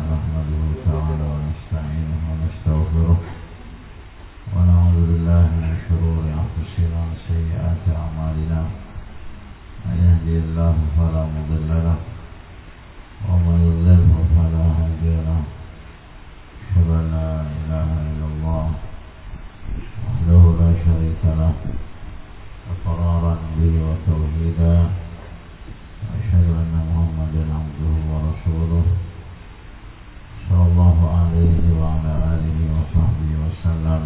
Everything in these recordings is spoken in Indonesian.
نحمده تعالى ونستعينه ونستغفره ونعوذ بالله من شرور أنفسنا وسيئات أعمالنا من يهدي الله فلا مضل له ومن يضلل فلا هادي له أشهد أن لا إله إلا الله وحده لا شريك له إقرارا به وتوحيدا وأشهد أن محمدا عبده ورسوله صلى الله عليه وعلى آله وصحبه وسلم.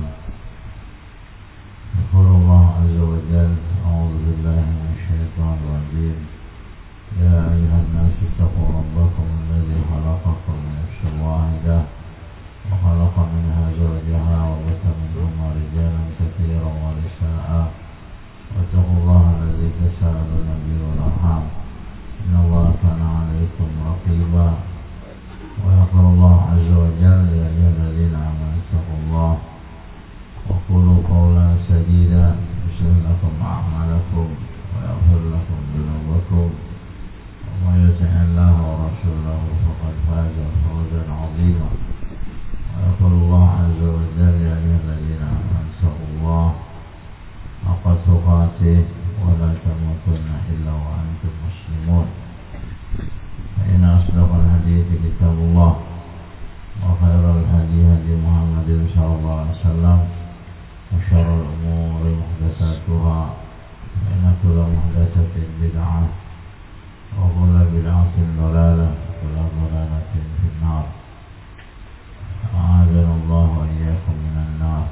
يقول الله عز وجل: أعوذ بالله من الشيطان الرجيم. يا أيها الناس اتقوا ربكم الذي خلقكم من نفس واحدة وخلق منها زوجها وبث منهما رجالا كثيرا ونساء واتقوا الله الذي تساءلون به والأرحام إن الله كان عليكم رقيبا. ويقول الله عز وجل: يا أيها الذين آمنوا اتقوا الله وقولوا قولا سديدا يصلح لكم أعمالكم ويغفر لكم ذنوبكم ومن يطع الله ورسوله فقد فاز فوزا عظيما. ويقول الله عز وجل: يا أيها الذين آمنوا اتقوا الله حق تقاته ولا تموتن إلا وأنتم مسلمون. فإن أصدق الحديث كتاب الله وخير الهدي هدي محمد صلى الله عليه وسلم وشر الأمور محدثاتها فإن كل محدثة بدعة وكل بدعة ضلالة وكل ضلالة في النار. أعاذنا الله وإياكم من النار.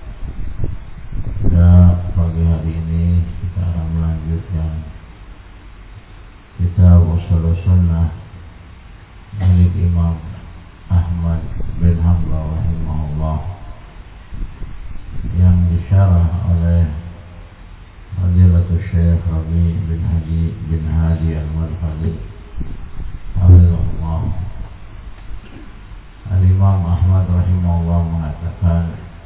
Pagi hari ini kita akan melanjutkan kitab Ushul Sunnah milik Imam Ahmad bin Hanbal rahimahullah yang disyarah oleh Fadilatul Syekh Rabi bin Hadi Al-Madkhali hafizahullah. Al-Imam Ahmad rahimahullah mengatakan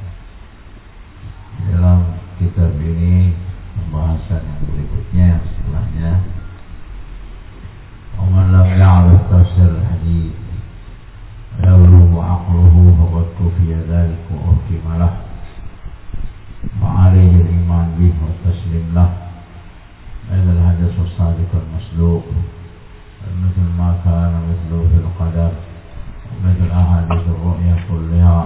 dalam kitab ini, pembahasan yang berikutnya setelahnya, ومن لم يعرف تفسير الحديث ويبلغ عقله فقد كفي ذلك وأحكم له وعليه الإيمان به والتسليم له. هذا الحديث الصادق المصدوق مثل ما كان مثله في القدر ومثل أحاديث الرؤيا كلها.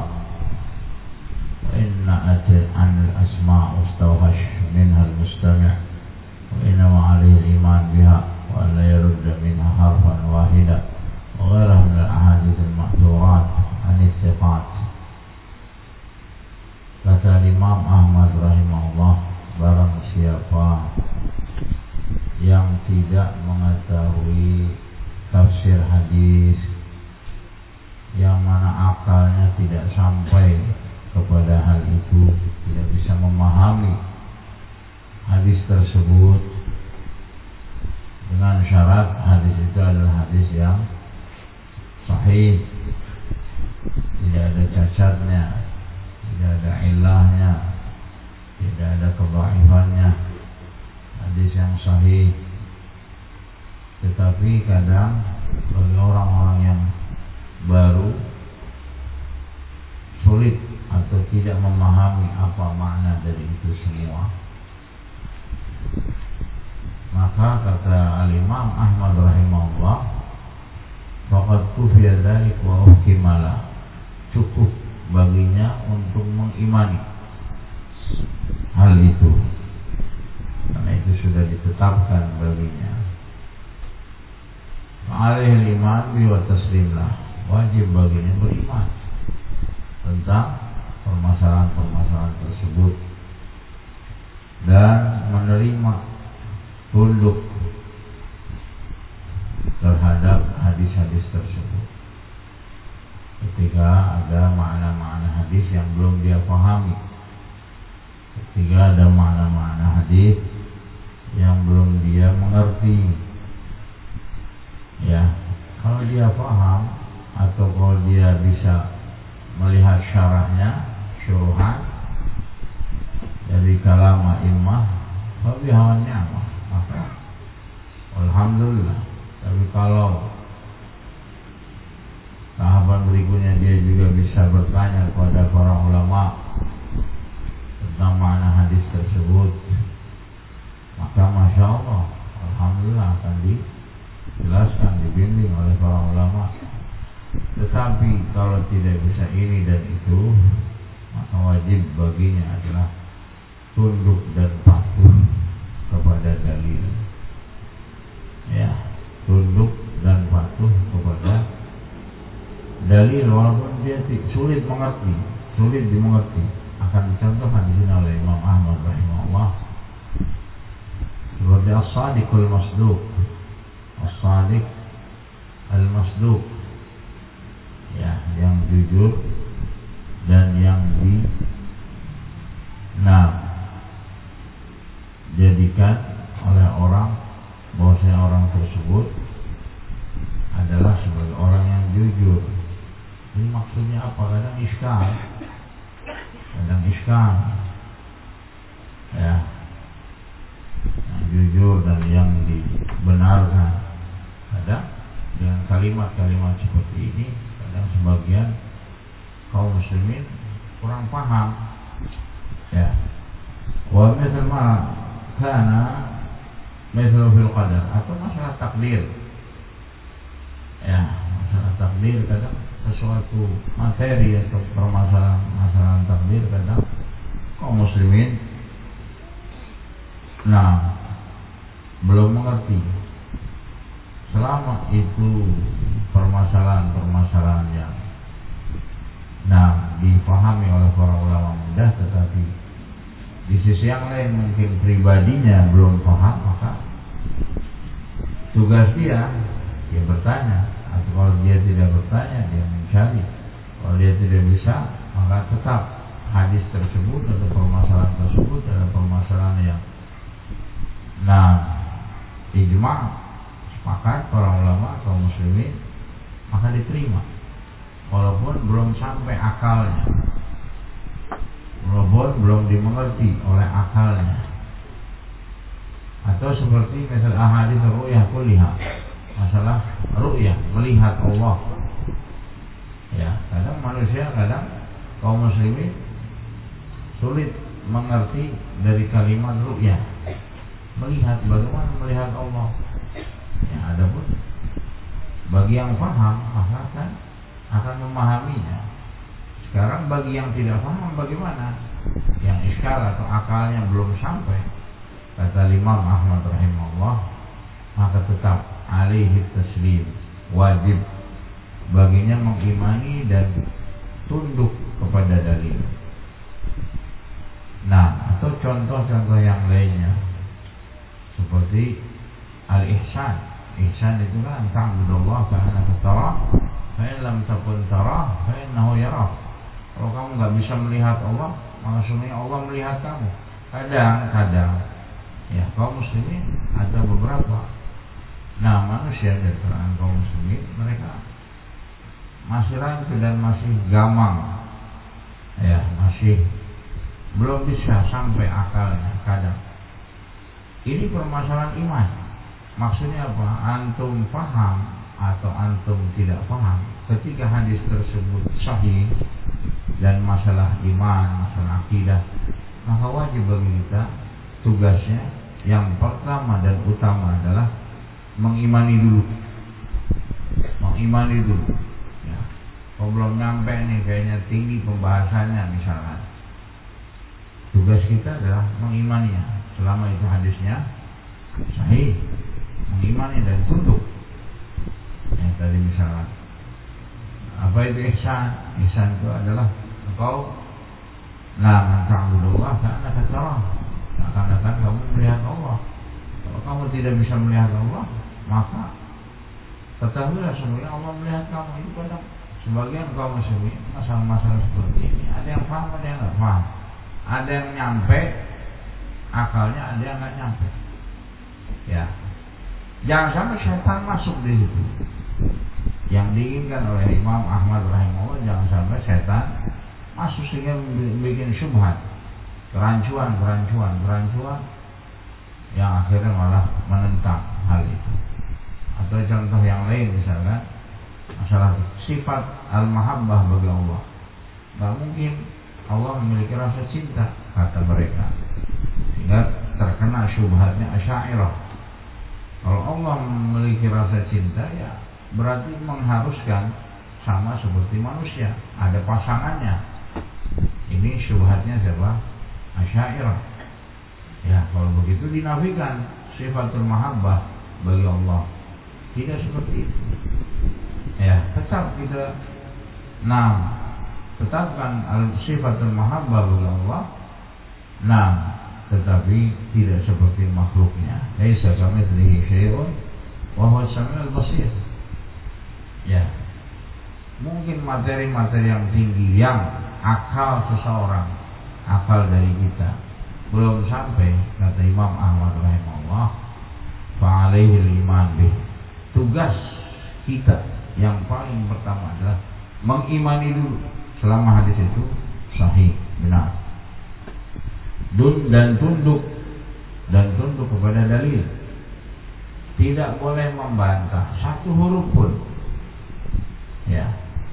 وإن أتى عن الأسماء مستوحش منها المستمع وإنما عليه الإيمان بها وأن لا يرد منها حرفا واحدا وغيرها من الأحاديث المأثورات عن الثقات. Kata Imam Ahmad rahimahullah, barang siapa yang tidak mengetahui tafsir hadis, yang mana akalnya tidak sampai kepada hal itu, tidak bisa memahami hadis tersebut dengan syarat hadis itu adalah hadis yang sahih, tidak ada cacatnya, tidak ada ilahnya, tidak ada kedhaifannya, hadis yang sahih. Tetapi kadang bagi orang-orang yang baru sulit atau tidak memahami apa makna dari itu semua, maka kata Al-Imam Ahmad rahimahullah, faqad kufiya dzalik wa uhkimala, cukup baginya untuk mengimani hal itu, karena itu sudah ditetapkan baginya. Ma'alihil iman bi wa taslimlah, wajib baginya beriman tentang permasalahan-permasalahan tersebut dan menerima, tunduk terhadap hadis-hadis tersebut. Ketika ada makna-makna hadis yang belum dia pahami, ketika ada makna-makna hadis yang belum dia mengerti, ya, kalau dia paham atau kalau dia bisa melihat syarahnya, syuruhan dari kalam a'immah, fabihawannya maka alhamdulillah. Tapi kalau tahap tahapan berikutnya dia juga bisa bertanya kepada para ulama tentang makna hadis tersebut, maka Masya Allah, Alhamdulillah akan dijelaskan, dibimbing oleh para ulama. Tetapi kalau tidak bisa ini dan itu, maka wajib baginya adalah tunduk dan patuh kepada dalil. Ya, tunduk dan patuh kepada dalil walaupun dia sulit dimengerti. Akan dicontohkan di sini oleh Imam Ahmad rahimahullah seperti as-sadiqul masduq, as-sadiq al-masduq, ya, yang jujur dan yang jadikan oleh orang bahwasanya orang tersebut adalah sebagai orang yang jujur. Ini maksudnya apa? Kadang iskal, ya, yang jujur dan yang dibenarkan. Kadang dengan kalimat-kalimat seperti ini, kadang sebagian kaum muslimin kurang paham. Ya, wa misal ma kana misal fil qadar, atau masalah takdir. Ya, masalah takdir kadang sesuatu materi atau permasalahan takdir kadang kaum muslimin belum mengerti. Selama itu permasalahan yang dipahami oleh para ulama mudah, tetapi di sisi yang lain mungkin pribadinya belum paham, maka tugas dia bertanya, atau kalau dia tidak bertanya dia mencari. Kalau dia tidak bisa, maka tetap hadis tersebut atau permasalahan tersebut adalah permasalahan yang ijma', sepakat para ulama kaum muslimin, maka diterima walaupun belum sampai akalnya, walaupun belum dimengerti oleh akalnya. Atau seperti misal ahadits ru'yah kulliha, masalah ru'yah, melihat Allah. Ya, kadang manusia, kadang kaum muslimin sulit mengerti dari kalimat ru'yah, melihat, bagaimana melihat Allah. Ya, adapun bagi yang paham maka akan memahaminya. Sekarang bagi yang tidak paham bagaimana? Yang iskal atau akalnya belum sampai, kata Imam Ahmad rahimahullah, maka tetap alaihi taslim, wajib baginya mengimani dan tunduk kepada dalil. Atau contoh-contoh yang lainnya seperti al-ihsan. Ihsan itu kan ta'budullah ka'annaka tarah, fa in lam takun tarah fa innahu yarah. Kalau kamu enggak bisa melihat Allah, maka sesungguhnya Allah melihat kamu. Kadang-kadang ya kaum muslimin ada beberapa manusia dari kalangan kaum muslimin, mereka masih ragu dan masih gamang, ya, masih belum bisa sampai akalnya. Kadang ini permasalahan iman. Maksudnya apa? Antum paham atau antum tidak paham, ketika hadis tersebut sahih dan masalah iman, masalah akidah, maka wajib bagi kita, tugasnya yang pertama dan utama adalah mengimani dulu. Ya. Kalau belum nyampe nih, kayaknya tinggi pembahasannya misalnya, tugas kita adalah mengimaninya. Selama itu hadisnya sahih, mengimani dan tunduk. Yang tadi misalnya, apa itu ihsan? Ihsan itu adalah engkau ta'budullah ka'annaka tarah, seakan-akan kamu melihat Allah. Kalau kamu tidak bisa melihat Allah, maka ketahuilah sebenarnya Allah melihat kamu. Itu kadang sebagian kaum muslimin masalah-masalah seperti ini, ada yang paham, ada yang nggak paham, ada yang nyampe akalnya, ada yang nggak nyampe. Ya, jangan sampai syaitan masuk di situ. Yang diinginkan oleh Imam Ahmad rahimahullah, jangan sampai syaitan masuk sehingga bikin syubhat, kerancuan yang akhirnya malah menentang hal itu. Atau contoh yang lain misalkan, masalah sifat al-mahabbah bagi Allah. Nggak mungkin Allah memiliki rasa cinta, kata mereka, sehingga terkena syubhatnya Asy'ariyah. Kalau Allah memiliki rasa cinta, ya berarti mengharuskan sama seperti manusia, ada pasangannya. Ini syubhatnya siapa? Asy'ariyah. Ya, kalau begitu dinafikan sifatul mahabbah bagi Allah. Tidak seperti itu. Ya, tetap kita tetapkan sifatul mahabbah bagi Allah. Tetapi tidak seperti makhluknya. Laisa kamitslihi syai'un wa huwa as-sami'ul basir. Ya. Mungkin materi-materi yang tinggi yang akal seseorang, akal dari kita belum sampai, kata Imam Ahmad rahimahullah, fa'alaihi al-iman bih. Tugas kita yang paling pertama adalah mengimani dulu selama hadis itu sahih, benar. Dan tunduk kepada dalil. Tidak boleh membantah satu huruf pun. Ya.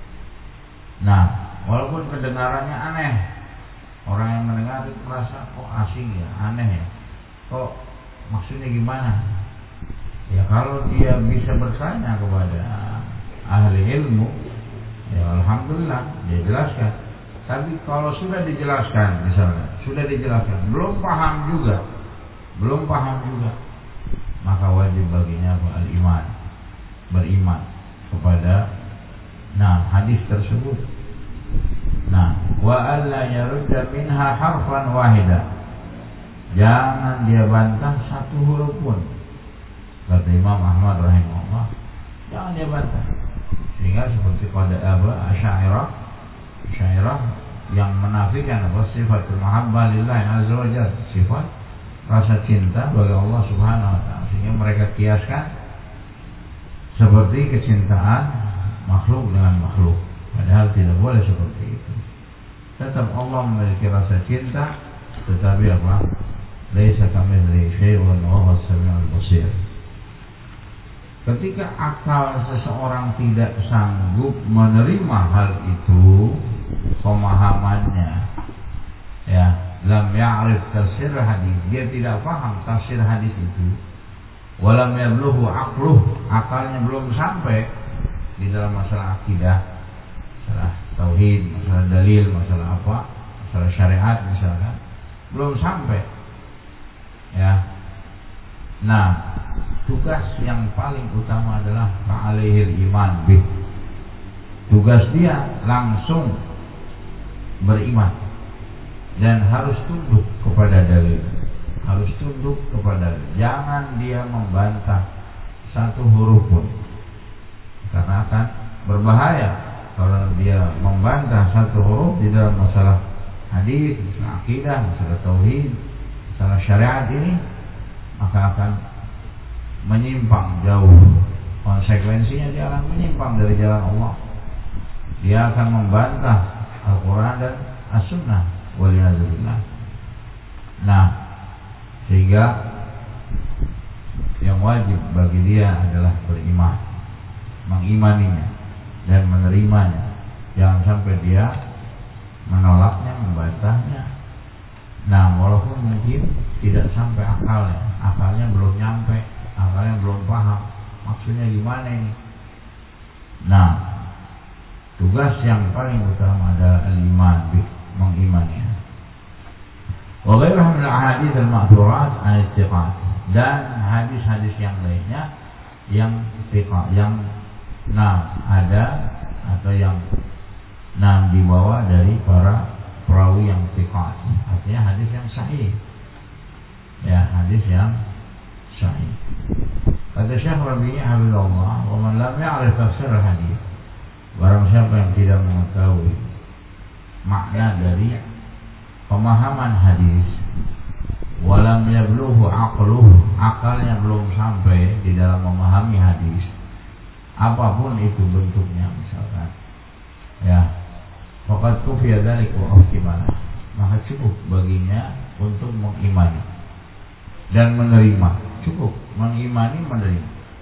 Walaupun kedengarannya aneh, orang yang mendengar itu merasa kok asing ya, aneh ya. Kok maksudnya gimana? Ya kalau dia bisa bertanya kepada ahli ilmu, ya alhamdulillah dia jelaskan. Tapi kalau sudah dijelaskan, misalnya belum paham juga, maka wajib baginya al-iman, beriman kepada hadis tersebut. Wa alla yarudda minha harfan wahida. Jangan dia bantah satu huruf pun, kata Imam Ahmad rahimahullah. Jangan dia bantah. Sehingga seperti pada Asy'ariyah yang menafikan sifatul mahabbah lillahi azza wa jalla, sifat rasa cinta bagi Allah Subhanahu wa taala, sehingga mereka kiaskan seperti kecintaan makhluk dengan makhluk, padahal tidak boleh seperti itu. Tetap Allah memiliki rasa cinta, tetapi apa? Laisa kamitslihi syai'un wa huwa as-sami'ul basir. Ketika akal seseorang tidak sanggup menerima hal itu, pemahamannya, ya, lam ya'rif tafsir hadis, dia tidak paham tafsir hadis itu, walam yablughu aqluh, akalnya belum sampai di dalam masalah akidah, masalah tauhid, masalah dalil, masalah apa, masalah syariat misalkan, belum sampai, ya. Tugas yang paling utama adalah fa'alaihil iman bih. Tugas dia langsung beriman dan harus tunduk kepada dalil. Jangan dia membantah satu huruf pun, karena akan berbahaya kalau dia membantah satu huruf di dalam masalah hadis, masalah akidah, masalah tauhid, masalah syariat ini, maka akan menyimpang jauh. Konsekuensinya dia akan menyimpang dari jalan Allah. Dia akan membantah Al-Quran dan As-Sunnah, waliyadzubillah. Sehingga yang wajib bagi dia adalah beriman, mengimaninya dan menerimanya. Jangan sampai dia menolaknya, membantahnya. Walaupun mungkin tidak sampai akalnya belum nyampe, akalnya belum paham maksudnya gimana ini. Tugas yang paling utama adalah al-iman bih, mengimaninya. Wa ghairuha min al-ahadits al-ma'thurat an istiqat, dan hadis-hadis yang lainnya yang istiqat, yang ada atau yang dibawa dari para perawi yang istiqat, artinya hadis yang sahih. Ya, hadis yang sahih. Kata Syekh Rabi' hafizahullah, wa man lam ya'rif tafsir hadis, barang siapa yang tidak mengetahui makna dari pemahaman hadis, walam yablughu aqluhu, akalnya belum sampai di dalam memahami hadis, apapun itu bentuknya misalkan, ya, faqad kufiya dzalik wa uhkimana, maka cukup baginya untuk mengimani dan menerima. Cukup mengimani, menerima.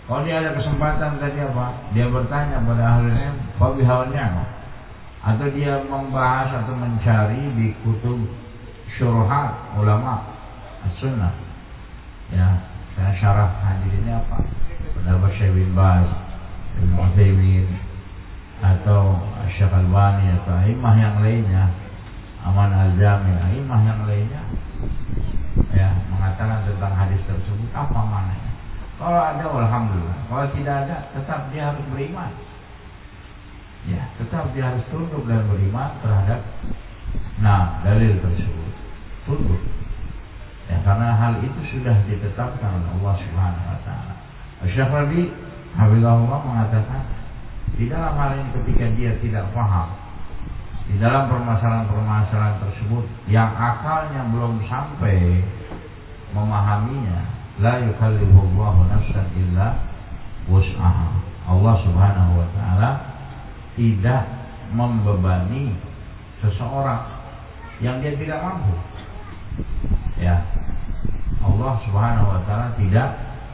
Kalau dia ada kesempatan tadi apa? Dia bertanya pada ahli ilmu, fabihalnya, atau dia membahas atau mencari di kutub syuruhat ulama as-sunnah. Ya, saya syarah hadis ini apa? Pendapat Syekh bin Baz, Ibnu Utsaimin, atau Syekh Albani atau imam yang lainnya, Aman Al-Jami, imam yang lainnya, ya, mengatakan tentang hadis tersebut apa maknanya. Kalau ada, alhamdulillah. Kalau tidak ada, tetap dia harus beriman. Ya, tetap dia harus tunduk dan beriman terhadap dalil tersebut. Tunduk. Ya, karena hal itu sudah ditetapkan oleh Allah Subhanahu wa taala. Syekh Rabi hafizahullah mengatakan, di dalam hal ini ketika dia tidak paham di dalam permasalahan-permasalahan tersebut yang akalnya belum sampai memahaminya, la yukallifullahu nafsan illa wus'aha. Allah Subhanahu wa taala tidak membebani seseorang yang dia tidak mampu. Ya. Allah Subhanahu wa taala tidak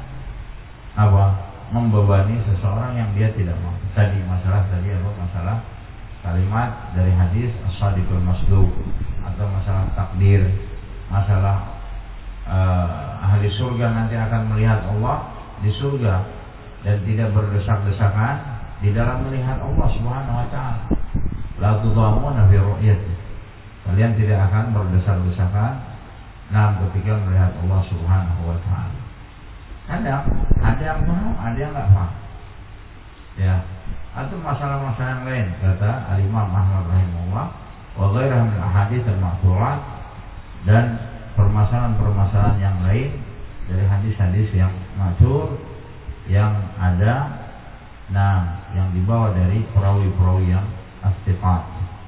membebani seseorang yang dia tidak mampu. Masalah kalimat dari hadis as-sadiqul masduq, atau masalah takdir, masalah ahli surga nanti akan melihat Allah di surga dan tidak berdesak-desakan di dalam melihat Allah Subhanahu wa taala. La tudhamuna fi ru'yati. Kalian tidak akan berdesak-desakan ketika melihat Allah Subhanahu wa taala. Kadang ada yang paham, ada yang enggak paham. Ya, atau masalah-masalah yang lain, kata Al-Imam Ahmad rahimahullah, wa ghairuhu min ahadits al-ma'thurat, dan permasalahan-permasalahan yang lain dari hadis-hadis yang masyhur yang ada, yang dibawa dari perawi-perawi yang as-siqat.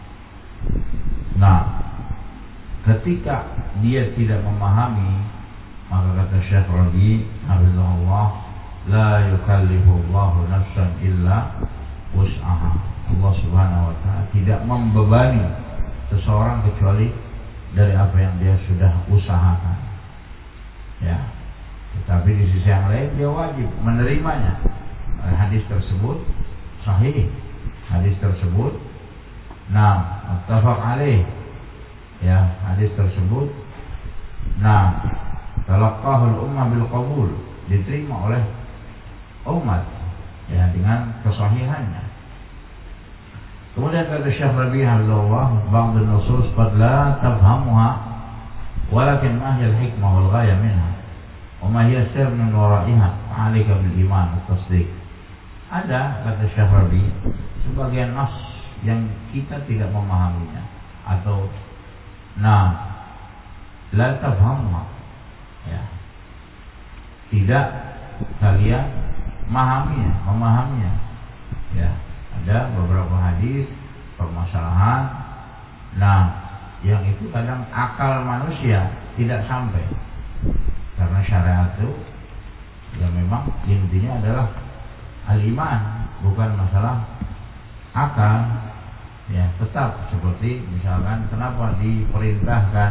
Ketika dia tidak memahami, maka kata Syekh Rabi hafizahullah, la yukallifullahu nafsan illa wus'aha. Allah Subhanahu wa taala tidak membebani seseorang kecuali dari apa yang dia sudah usahakan. Ya. Tetapi di sisi yang lain dia wajib menerimanya. Hadis tersebut sahih. Hadis tersebut muttafaq alaih. Ya, hadis tersebut talaqqahul ummah bil qabul, diterima oleh umat ya dengan kesahihannya. Kemudian kata Syekh Rabi' hafizahullah, ba'd an-nusus qad la tafhamuha walakin ma hiya al-hikmah wal ghaya minha wa ma hiya sir min wara'iha, 'alaika bil iman wa tasdiq. Ada, kata Syekh Rabi', sebagian nas yang kita tidak memahaminya atau la tafhamuha, ya, tidak kalian memahaminya. Ya, ada beberapa hadis permasalahan yang itu kadang akal manusia tidak sampai, karena syariat itu ya memang intinya adalah al-iman, bukan masalah akal. Ya, tetap seperti misalkan kenapa diperintahkan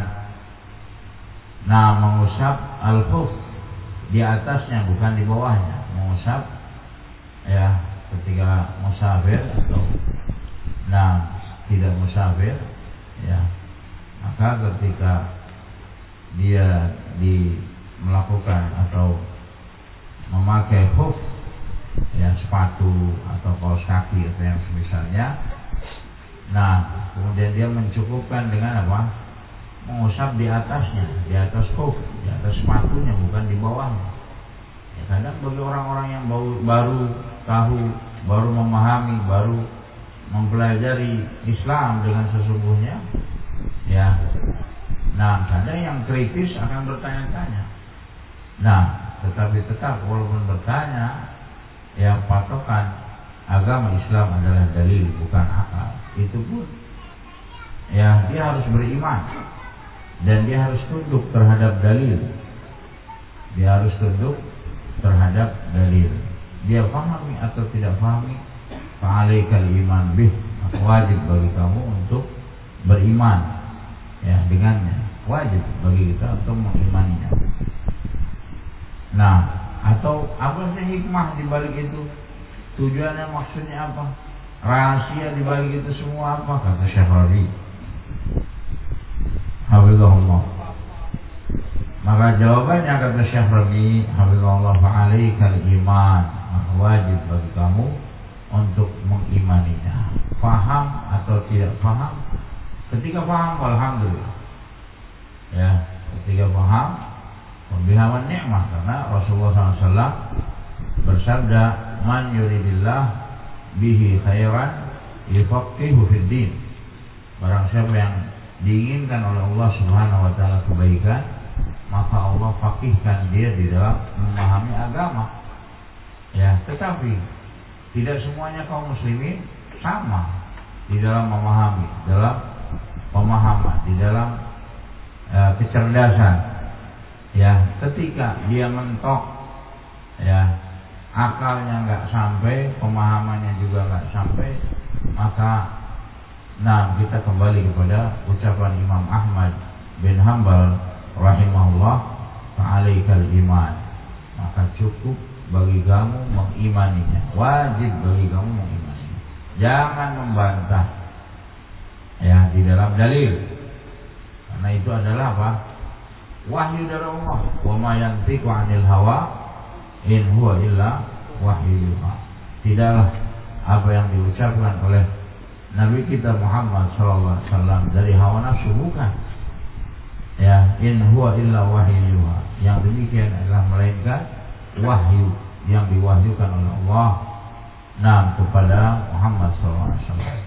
mengusap al-khuf di atasnya bukan di bawahnya, mengusap ya ketika musafir atau tidak musafir, ya, maka ketika dia melakukan atau memakai khuf, ya, sepatu atau kaos kaki atau yang semisalnya, kemudian dia mencukupkan dengan apa? Mengusap di atasnya, di atas khuf, di atas sepatunya, bukan di bawahnya. Ya, kadang bagi orang-orang yang baru tahu, baru memahami, baru mempelajari Islam dengan sesungguhnya, ya, kadang yang kritis akan bertanya-tanya. Tetapi tetap walaupun bertanya, yang patokan agama Islam adalah dalil, bukan akal. Itu pun, ya, dia harus beriman dan dia harus tunduk terhadap dalil. Dia harus tunduk terhadap dalil. Dia pahami atau tidak pahami, fa'alaikal iman bih, maka wajib bagi kamu untuk beriman, ya, dengannya. Wajib bagi kita untuk mengimaninya. Atau apa sih hikmah di balik itu? Tujuannya, maksudnya apa? Rahasia di balik itu semua apa? Kata Syekh Rabi' hafizahullah. Maka jawabannya kata Syekh Rabi' hafizahullah, fa'alaikal iman, wajib bagi kamu untuk mengimaninya. Faham atau tidak faham? Ketika faham, alhamdulillah. Ya, ketika faham, pembihaman nikmah, karena Rasulullah SAW bersabda, man yuridillah bihi khairan yufaqihu fid din. Barang siapa yang diinginkan oleh Allah Subhanahu wa taala kebaikan, maka Allah faqihkan dia di dalam memahami agama. Ya, tetapi tidak semuanya kaum muslimin sama di dalam memahami, dalam pemahaman, di dalam kecerdasan. Ya, ketika dia mentok, ya, akalnya nggak sampai, pemahamannya juga nggak sampai, maka kita kembali kepada ucapan Imam Ahmad bin Hanbal rahimahullah, fa'alaikal iman, maka cukup bagi kamu mengimaninya, wajib bagi kamu mengimaninya. Jangan membantah ya di dalam dalil, karena itu adalah apa? Wahyu dari Allah. Wa ma yantiqu 'anil hawa in huwa illa wahyu yuha. Tidaklah apa yang diucapkan oleh Nabi kita Muhammad sallallahu alaihi wasallam dari hawa nafsu, bukan. Ya, in huwa illa wahyu yuha. Yang demikian adalah melainkan wahyu yang diwahyukan oleh Allah kepada Muhammad sallallahu alaihi wasallam.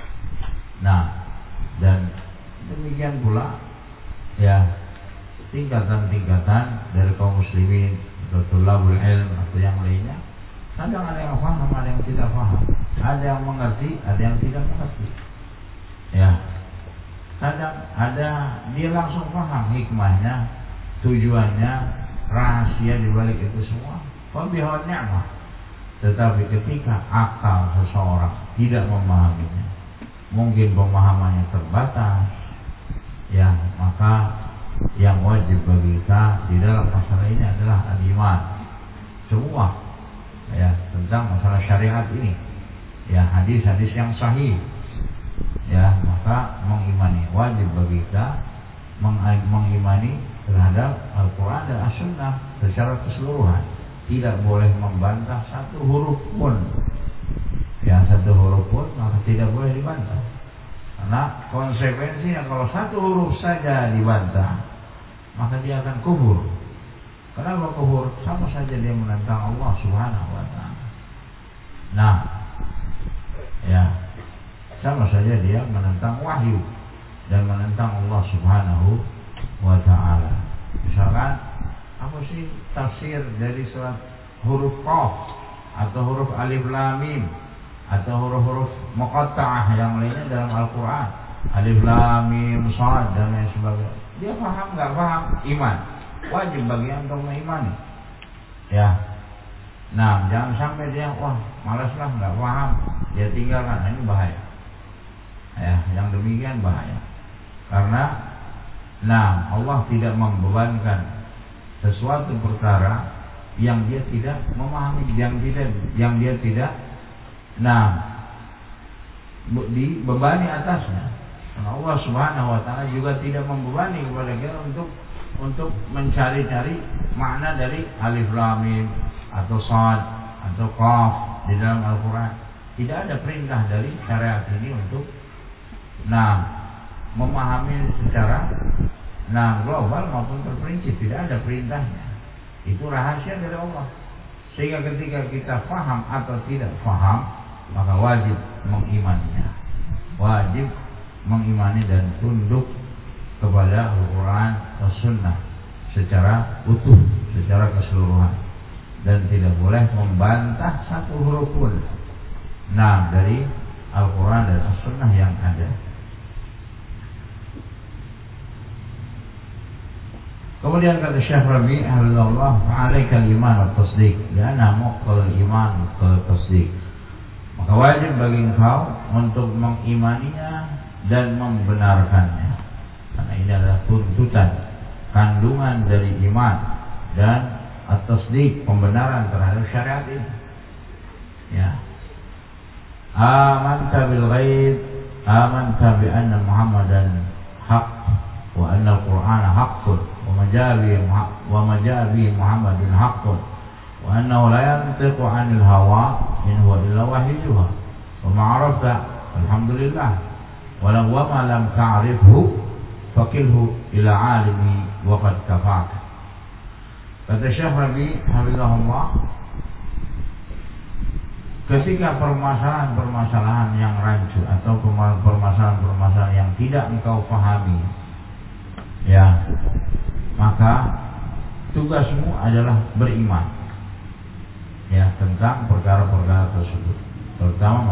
Dan demikian pula ya tingkatan-tingkatan dari kaum muslimin atau tulabul ilm atau yang lainnya. Kadang ada yang paham, ada yang tidak paham, ada yang mengerti, ada yang tidak mengerti. Ya, kadang ada dia langsung paham hikmahnya, tujuannya, rahasia di balik itu semua. Pembihawan nikmah. Tetapi ketika akal seseorang tidak memahaminya, mungkin pemahamannya terbatas, ya, maka yang wajib bagi kita di dalam masalah ini adalah al-iman. Semua ya tentang masalah syariat ini, ya, hadis-hadis yang sahih, ya, maka mengimani, wajib bagi kita mengimani terhadap Al-Quran dan As-Sunnah secara keseluruhan. Tidak boleh membantah satu huruf pun, ya, satu huruf pun maka tidak boleh dibantah. Karena konsekuensinya kalau satu huruf saja dibantah, maka dia akan kufur. Kenapa kufur? Sama saja dia menentang Allah Subhanahu wa taala. Ya, sama saja dia menentang wahyu dan menentang Allah Subhanahu wa taala. Misalkan apa sih tafsir dari surat huruf qaf atau huruf alif lam mim atau huruf-huruf muqatta'ah yang lainnya dalam Al-Quran, alif lam mim shad dan lain sebagainya. Dia paham nggak paham, iman. Wajib bagi untuk mengimani. Ya. Jangan sampai dia malaslah nggak paham, dia tinggalkan. Ini bahaya. Ya, yang demikian bahaya. Karena Allah tidak membebankan sesuatu perkara yang dia tidak memahami, yang dia tidak dibebani atasnya. Karena Allah Subhanahu wa taala juga tidak membebani kepada kita untuk mencari-cari makna dari alif lam mim atau shad atau qaf di dalam Al-Qur'an. Tidak ada perintah dari syariat ini untuk memahami secara global maupun terperinci. Tidak ada perintahnya. Itu rahasia dari Allah. Sehingga ketika kita faham atau tidak faham, maka wajib mengimaninya. Wajib mengimani dan tunduk kepada Al-Quran dan Sunnah secara utuh, secara keseluruhan, dan tidak boleh membantah satu huruf pun dari Al-Quran dan As-Sunnah yang ada. Kemudian kata Syekh Rabi' hafizahullah, fa'alaikal iman wa tasdiq, li'anna muqtadal iman wa tasdiq. Maka wajib bagi engkau untuk mengimaninya dan membenarkannya. Karena ini adalah tuntutan, kandungan dari iman dan at-tasdiq, pembenaran terhadap syariat ini. Ya. Amanta bil ghaib, amanta bi anna Muhammadan haqq wa anna al-Qur'ana haqqun wa ma jaa bihi Muhammadun haqqun wa annahu la yantiqu 'anil hawa in huwa illa wahyuha wa ma 'arafta alhamdulillah wa ma lam ta'rifhu faqilhu ila 'alimi wa qad kafaka. Kata Syekh Rabi hafizahullah, ketika permasalahan-permasalahan yang rancu atau permasalahan-permasalahan yang tidak engkau pahami, ya, maka tugasmu adalah beriman, ya, tentang perkara-perkara tersebut, terutama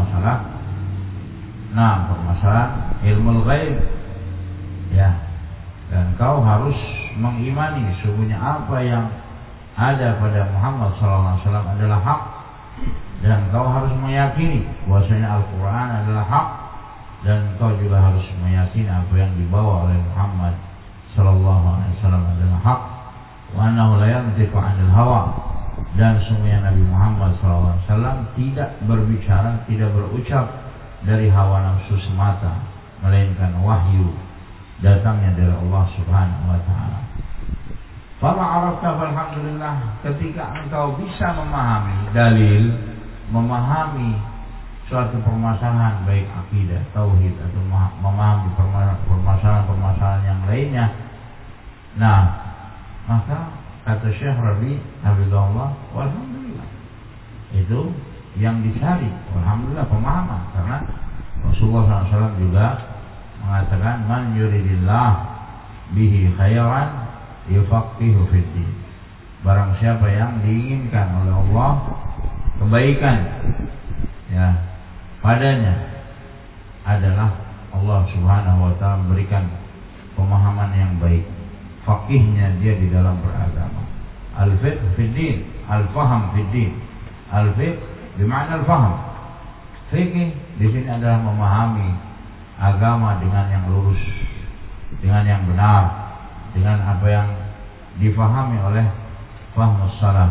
permasalahan ilmu ghaib, ya, dan kau harus mengimani sesungguhnya apa yang ada pada Muhammad SAW adalah hak. Dan kau harus meyakini bahwasanya Al-Quran adalah hak, dan kau juga harus meyakini apa yang dibawa oleh Muhammad sallallahu alaihi wasallam adalah hak. Wa annahu la yantiqu 'anil hawa, dan sesungguhnya Nabi Muhammad sallallahu alaihi wasallam tidak berbicara, tidak berucap dari hawa nafsu semata, melainkan wahyu datangnya dari Allah Subhanahu wa taala. Fama 'arafta alhamdulillah, ketika engkau bisa memahami dalil, memahami suatu permasalahan baik akidah, tauhid atau memahami permasalahan-permasalahan yang lainnya, nah maka kata Syekh Rabi hafizahullah, walhamdulillah, itu yang dicari, alhamdulillah, pemahaman. Karena Rasulullah SAW juga mengatakan man yuridillah bihi khairan yufaqihu fiddin, barang siapa yang diinginkan oleh Allah kebaikan, ya, padanya adalah Allah Subhanahu wa taala memberikan pemahaman yang baik, faqihnya dia di dalam beragama. Al-fiqh fiddin, al-faham fiddin. Al-fiqh bermakna al-faham. Fikih di sini adalah memahami agama dengan yang lurus, dengan yang benar, dengan apa yang difahami oleh fahmus salaf.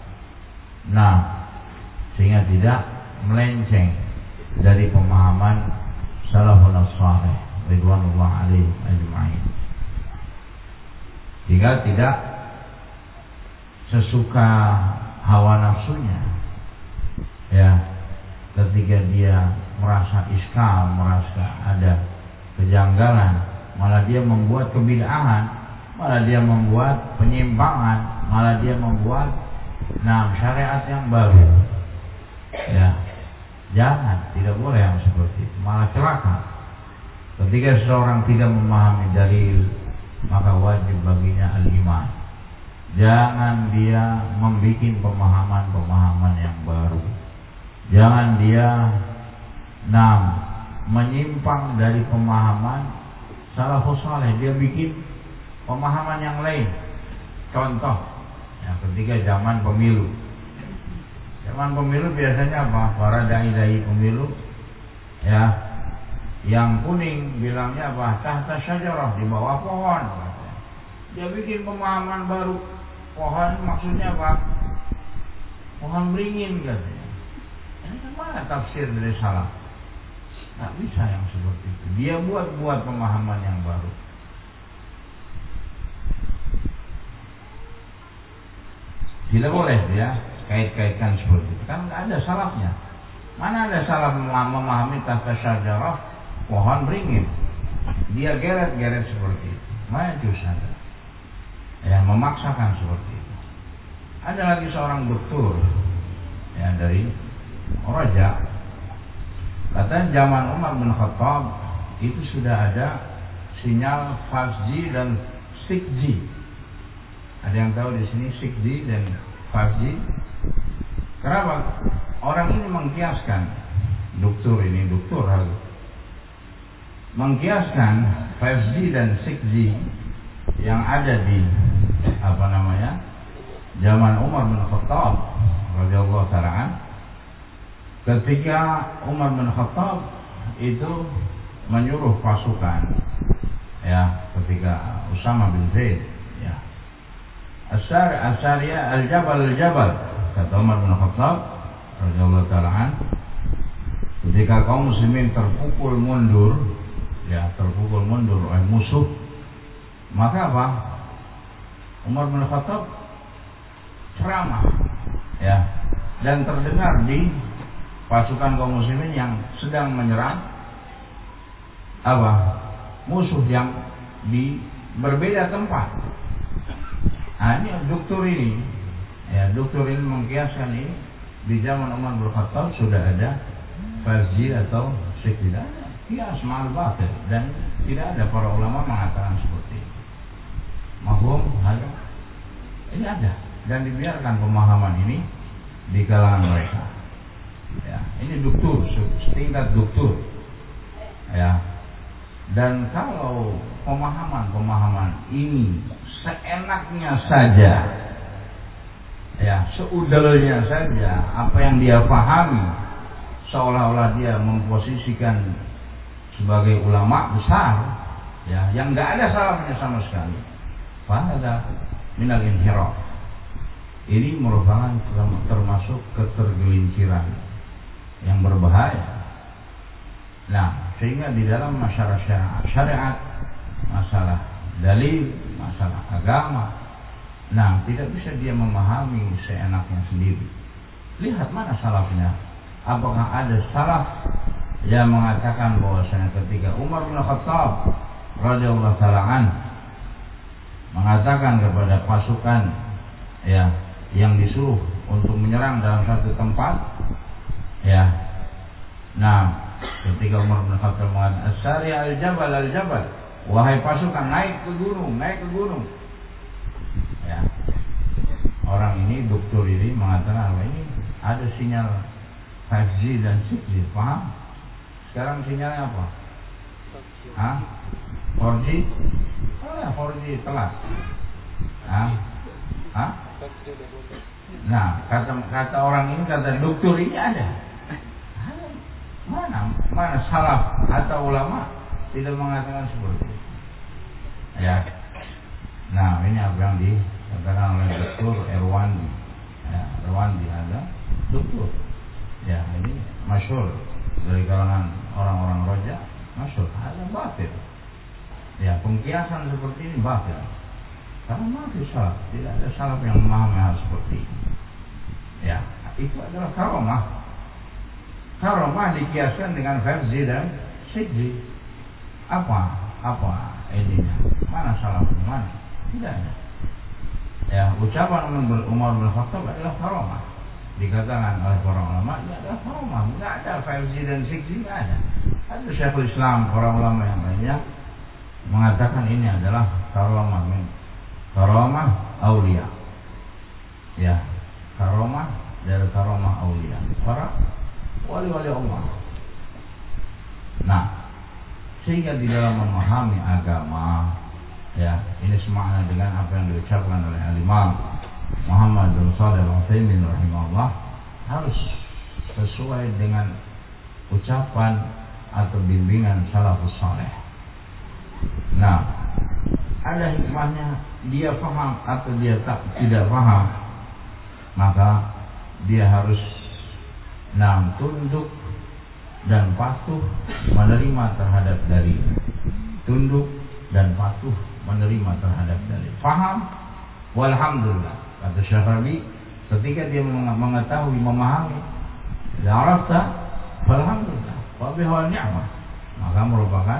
Nah, sehingga tidak melenceng dari pemahaman salafun salih ridwanullah alaihi ajma'in, sehingga tidak sesuka hawa nafsunya, ya, ketika dia merasa iskal, merasa ada kejanggalan, malah dia membuat kebid'ahan, malah dia membuat penyimpangan, malah dia membuat syariat yang baru. Ya, jangan, tidak boleh yang seperti itu, malah celaka. Ketika seseorang tidak memahami dalil, maka wajib baginya al-iman. Jangan dia membuat pemahaman-pemahaman yang baru. Jangan dia menyimpang dari pemahaman salafus saleh, dia bikin pemahaman yang lain. Contoh, ya, ketika zaman pemilu. Zaman pemilu biasanya apa? Para dai-dai pemilu, ya, yang kuning bilangnya apa? Tahta syajarah, di bawah pohon. Dia bikin pemahaman baru. Pohon maksudnya apa? Pohon beringin katanya. Ini mana tafsir dari salaf? Nggak bisa yang seperti itu. Dia buat pemahaman yang baru. Tidak boleh dia kait-kaitkan seperti itu, kan nggak ada salafnya. Mana ada salaf memahami tahta syajarah, pohon beringin, dia geret-geret seperti itu. Mana juz ada yang memaksakan seperti itu. Ada lagi seorang dokter, ya, dari Raja, katanya zaman Umar bin Khattab itu sudah ada sinyal 5G dan 6G. Ada yang tahu di sini 6G dan 5G? Kenapa? Orang ini mengkiaskan, dokter harus mengkiaskan 5G dan 6G yang ada di zaman Umar bin Khattab radhiyallahu ta'ala. Ketika Umar bin Khattab itu menyuruh pasukan, ya, ketika Usama bin Zaid, ya, As-Sariyah al-Jabal, kata Umar bin Khattab radhiyallahu ta'ala an, ketika kaum muslimin terpukul mundur oleh musuh, maka apa? Umar bin Khattab ceramah, ya, dan terdengar di pasukan kaum muslimin yang sedang menyerang apa? Musuh yang di berbeda tempat. Nah, ini dokter ini mengkiaskan ini di zaman Umar bin Khattab sudah ada farji atau tidak ada kias ma'al batil, dan tidak ada para ulama mengatakan seperti ini. Mafhum? Ini ada, dan dibiarkan pemahaman ini di kalangan mereka. Ya, ini dokter, setingkat dokter. Ya. Dan kalau pemahaman ini seenaknya saja, ya, seudahnya saja, apa yang dia pahami seolah-olah dia memposisikan sebagai ulama besar, ya, yang nggak ada salahnya sama sekali. Fahada minal inhiraf. Ini merupakan termasuk ketergelinciran yang berbahaya. Nah, sehingga di dalam masalah syariat, masalah dalil, masalah agama, nah, tidak bisa dia memahami seenaknya sendiri. Lihat mana salafnya. Apakah ada salaf yang mengatakan bahwasanya ketika Umar bin Khattab radhiyallahu ta'ala an mengatakan kepada pasukan, ya, yang disuruh untuk menyerang dalam satu tempat, ya, nah, ketika Umar bin Khattab mengatakan As-Sariyah al-Jabal, wahai pasukan, naik ke gunung, ya, orang ini, dokter ini mengatakan apa ini? Ada sinyal 5G dan 6G, paham? Sekarang sinyalnya apa? 4G? Oh ya, 4G telat. Nah, kata orang ini, kata dokter ini ada. Mana salaf atau ulama tidak mengatakan seperti itu. Ya. Nah, ini apa yang dikatakan oleh Dr. Erwandi. Ya, Erwandi ada dokter. Ya, ini masyhur dari kalangan orang-orang roja, masyhur. Ada batil. Ya, pengkiasan seperti ini batil. Karena masih salaf, tidak ada salaf yang memahami hal seperti ini. Ya, itu adalah karomah. Karomah dikiaskan dengan 5G dan 6G. Apa ininya? Mana salafnya? Mana? Tidak ada. Ya, ucapan Umar bin Khattab adalah karomah. Dikatakan oleh para ulama, ini adalah karomah. Tidak ada 5G dan 6G, tidak ada. Ada Syekhul Islam, para ulama yang lainnya mengatakan ini adalah karomah aulia. Ya, karomah dari karomah aulia. Para wali-wali Allah. Nah, sehingga di dalam memahami agama, ya, ini semakna dengan apa yang diucapkan oleh Al-Imam Muhammad bin Shalih Al-Utsaimin rahimahullah, harus sesuai dengan ucapan atau bimbingan salafus saleh. Nah, ada hikmahnya, dia paham atau dia tidak paham, maka dia harus tunduk dan patuh menerima terhadap dalil. Tunduk dan patuh menerima terhadap dalil. Faham? Walhamdulillah. Kata Syafi'i, ketika dia mengetahui, memahami, arafta, walhamdulillah, wa biha ni'mah, maka merupakan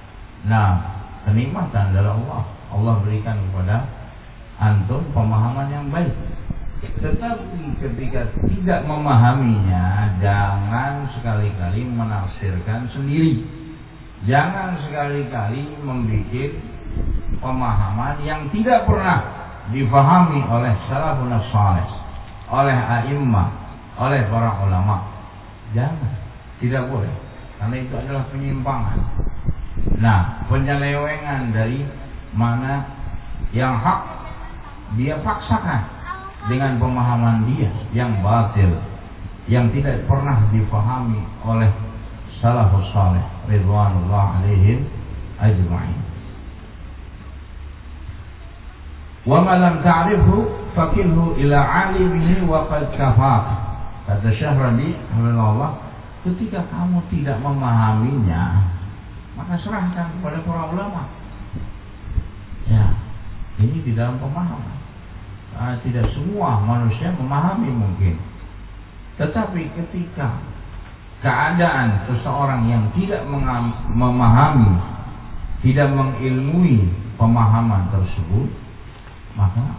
kenikmatan dari Allah. Allah berikan kepada antum pemahaman yang baik. Tetapi ketika tidak memahaminya, jangan sekali-kali menafsirkan sendiri. Jangan sekali-kali membuat pemahaman yang tidak pernah difahami oleh salafun salih, oleh a'immah, oleh para ulama. Jangan, tidak boleh, karena itu adalah penyimpangan. Nah, penyelewengan dari mana yang hak dia paksakan dengan pemahaman dia yang batil, yang tidak pernah difahami oleh salafus salih ridwanullah alaihim ajma'in. Wa ma lam ta'rifhu fakilhu ila 'alimihi wa qad kafak. Kata Syekh Rabi rahimahullah, ketika kamu tidak memahaminya, maka serahkan kepada para ulama. Ya, ini di dalam pemahaman. Tidak semua manusia memahami mungkin. Tetapi ketika keadaan seseorang yang tidak memahami, tidak mengilmui pemahaman tersebut, maka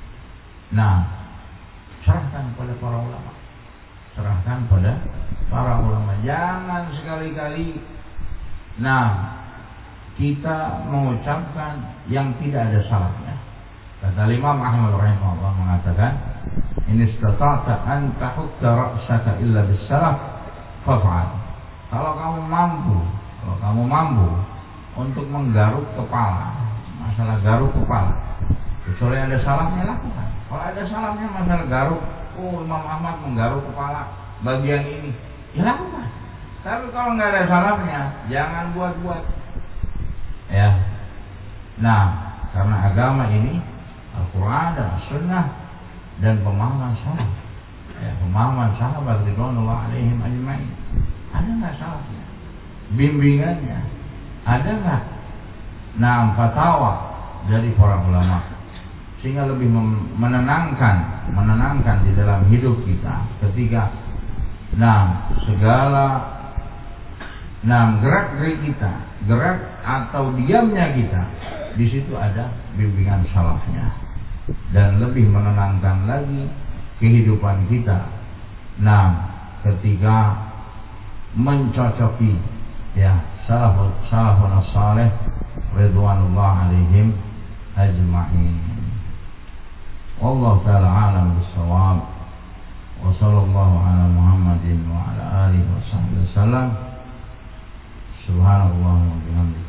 serahkan pada para ulama. Serahkan pada para ulama. Jangan sekali-kali kita mengucapkan yang tidak ada salahnya. Kata Imam Ahmad rahimahullah mengatakan, "In istata'ta an tahukka ra'saka illa bis-salaf faf'al." Kalau kamu mampu untuk menggaruk kepala, masalah garuk kepala, kecuali ada salahnya lakukan. Kalau ada salahnya masalah garuk, Imam Ahmad menggaruk kepala bagian ini, ya lakukan. Tapi kalau nggak ada salahnya, jangan buat-buat. Ya, karena agama ini Al-Quran dan Sunnah dan pemahaman salaf, pemahaman sahabat ridwanullah alaihim ajma'in, ada nggak salahnya? Bimbingannya ada nggak? Fatwa dari para ulama, sehingga lebih menenangkan di dalam hidup kita ketika segala gerak-gerik kita, gerak atau diamnya kita, di situ ada bimbingan salafnya, dan lebih menenangkan lagi kehidupan kita. Ketika mencocoki salafun salih ridwanullah alaihim ajma'in. Wallahu ta'ala alam bis-shawab. Wa sallallahu ala Muhammadin wa ala alihi wa sahbihi wasallam. Subhanallah wa bihamdihi.